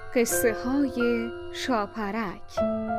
قصه های شاپرک.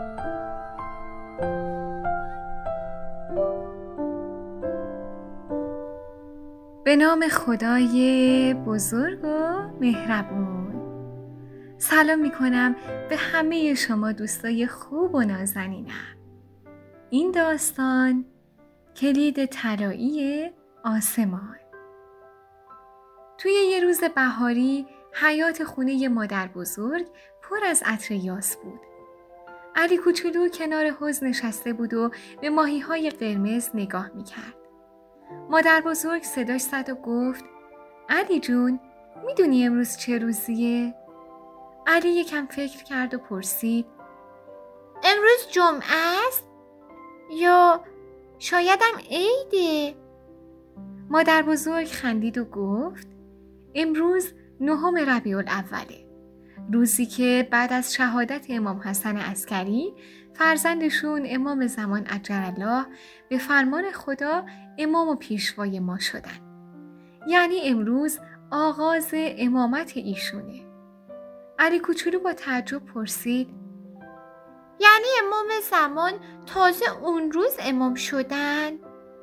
به نام خدای بزرگ و مهربون. سلام میکنم به همه شما دوستای خوب و نازنینم. این داستان کلید طلایی آسمان. توی یه روز بهاری حیاط خونه مادر بزرگ پر از عطر یاس بود. علی کوچولو کنار حوض نشسته بود و به ماهی‌های قرمز نگاه میکرد. مادر بزرگ صداش زد و گفت: علی جون، میدونی امروز چه روزیه؟ علی یکم فکر کرد و پرسید: امروز جمعه است؟ یا شایدم عیده؟ مادر بزرگ خندید و گفت: امروز 9 ربیع الاوله، روزی که بعد از شهادت امام حسن عسکری فرزندشون امام زمان عجل‌الله به فرمان خدا امام و پیشوای ما شدن. یعنی امروز آغاز امامت ایشونه. علی کوچولو با تعجب پرسید: یعنی امام زمان تازه اون روز امام شدن؟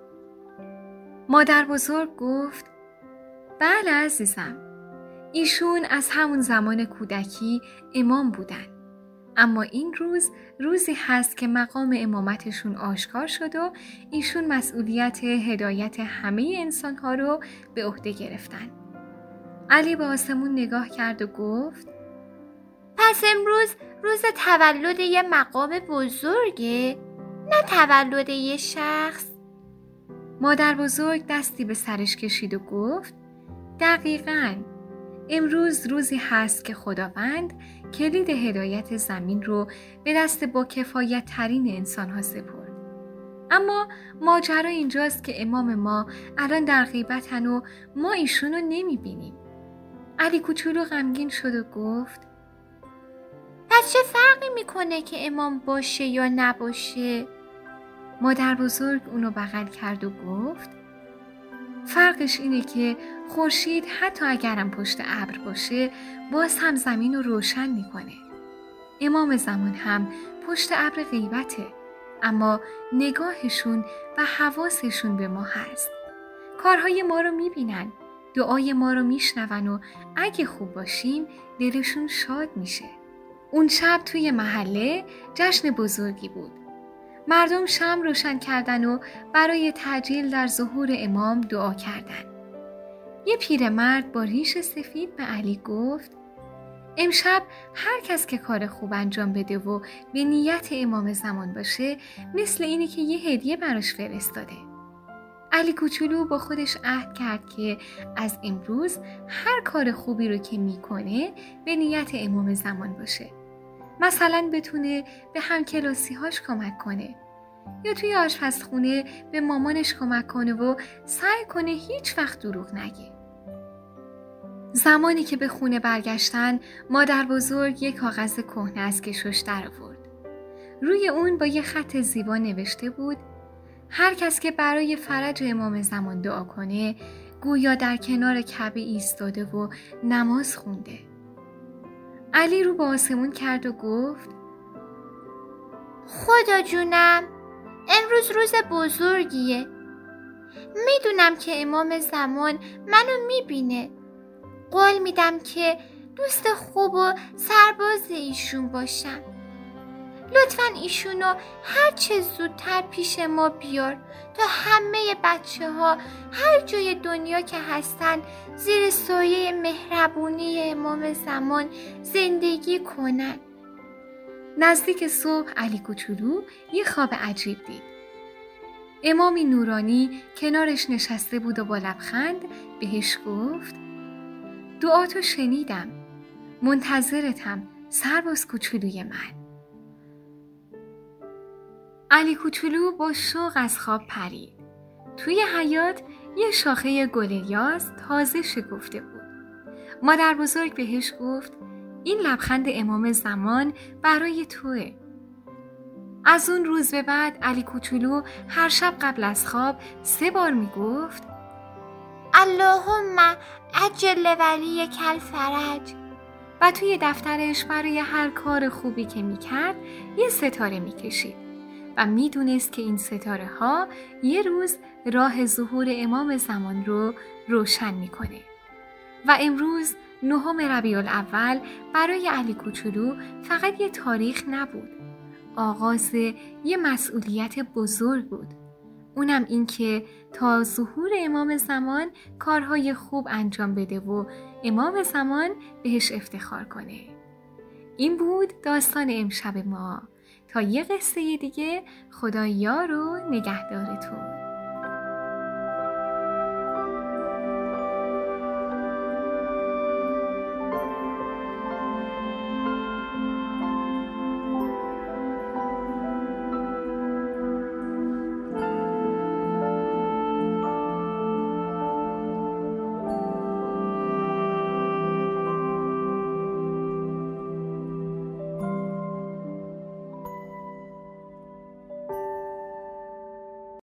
مادر بزرگ گفت: بله عزیزم، ایشون از همون زمان کودکی امام بودن، اما این روز روزی هست که مقام امامتشون آشکار شد و ایشون مسئولیت هدایت همه انسانها رو به عهده گرفتن. علی به آسمون نگاه کرد و گفت: پس امروز روز تولد یه مقام بزرگه، نه تولد یه شخص؟ مادر بزرگ دستی به سرش کشید و گفت: دقیقاً، امروز روزی هست که خداوند کلید هدایت زمین رو به دست با کفایت ترین انسان ها سپرد. اما ماجرا اینجاست که امام ما الان در غیبتن و ما ایشون رو نمی بینیم. علی کوچولو غمگین شد و گفت: پس چه فرقی میکنه که امام باشه یا نباشه؟ مادر بزرگ اونو بغل کرد و گفت: فرقش اینه که خورشید حتی اگرم پشت ابر باشه باز هم زمین رو روشن میکنه. امام زمان هم پشت ابر غیبته، اما نگاهشون و حواسشون به ما هست. کارهای ما رو میبینن، دعای ما رو میشنون و اگه خوب باشیم دلشون شاد میشه. اون شب توی محله جشن بزرگی بود. مردم شمع روشن کردن و برای تعجیل در ظهور امام دعا کردن. یه پیرمرد با ریش سفید به علی گفت: امشب هر کس که کار خوب انجام بده و به نیت امام زمان باشه مثل اینه که یه هدیه براش فرستاده. علی کوچولو با خودش عهد کرد که از امروز هر کار خوبی رو که میکنه به نیت امام زمان باشه. مثلا بتونه به همکلاسی‌هاش کمک کنه یا توی آشپزخونه به مامانش کمک کنه و سعی کنه هیچ وقت دروغ نگه. زمانی که به خونه برگشتن، مادر بزرگ یک کاغذ کهنه از کشوش در آورد. روی اون با یه خط زیبا نوشته بود: هر کس که برای فرج امام زمان دعا کنه گویا در کنار کعبه ایستاده و نماز خونده. علی رو به آسمون کرد و گفت: خدا جونم، امروز روز بزرگیه. میدونم که امام زمان منو میبینه. قول میدم که دوست خوب و سرباز ایشون باشم. لطفاً ایشونو هر چه زودتر پیش ما بیار تا همه بچه ها هر جای دنیا که هستن زیر سایه مهربونی امام زمان زندگی کنن. نزدیک صبح علی کوچولو یه خواب عجیب دید. امامی نورانی کنارش نشسته بود و با لبخند بهش گفت: دعاتو شنیدم، منتظرتم سرباز کوچولوی من. علی کوچولو با شوق از خواب پرید. توی حیاط یه شاخه گل یاس تازه شکفته بود. مادر بزرگ بهش گفت: این لبخند امام زمان برای توئه. از اون روز به بعد علی کوچولو هر شب قبل از خواب 3 بار میگفت: اللهم عجل ولی کل فرج. و توی دفترش برای هر کار خوبی که میکرد یه ستاره میکشید و میدونست که این ستاره ها یه روز راه ظهور امام زمان رو روشن میکنه. و امروز 9 ربیع الاول برای علی کوچولو فقط یه تاریخ نبود، آغاز یه مسئولیت بزرگ بود. اونم این که تا ظهور امام زمان کارهای خوب انجام بده و امام زمان بهش افتخار کنه. این بود داستان امشب ما. تا یه قصه دیگه، خدا یار و نگهدارتون.